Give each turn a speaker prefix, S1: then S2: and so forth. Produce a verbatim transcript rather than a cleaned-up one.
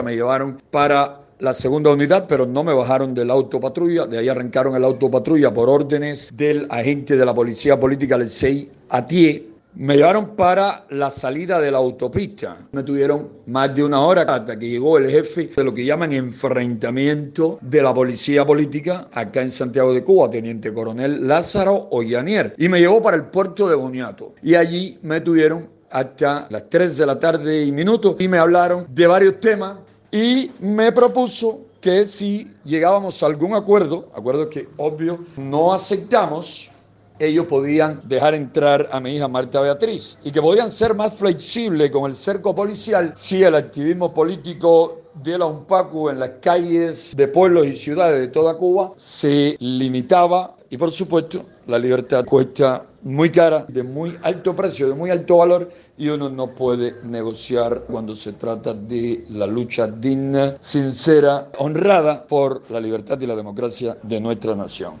S1: Me llevaron para la segunda unidad, pero no me bajaron del autopatrulla. De ahí arrancaron el autopatrulla por órdenes del agente de la Policía Política, Alexei Atié. Me llevaron para la salida de la autopista. Me tuvieron más de una hora hasta que llegó el jefe de lo que llaman enfrentamiento de la policía política acá en Santiago de Cuba, teniente coronel Lázaro Ollanier, y me llevó para el puerto de Boniato. Y allí me tuvieron hasta las tres de la tarde y minutos y me hablaron de varios temas y me propuso que si llegábamos a algún acuerdo, acuerdo que obvio no aceptamos, ellos podían dejar entrar a mi hija Marta Beatriz y que podían ser más flexibles con el cerco policial si el activismo político de la UNPACU en las calles de pueblos y ciudades de toda Cuba se limitaba. Y por supuesto, la libertad cuesta muy cara, de muy alto precio, de muy alto valor, y uno no puede negociar cuando se trata de la lucha digna, sincera, honrada por la libertad y la democracia de nuestra nación.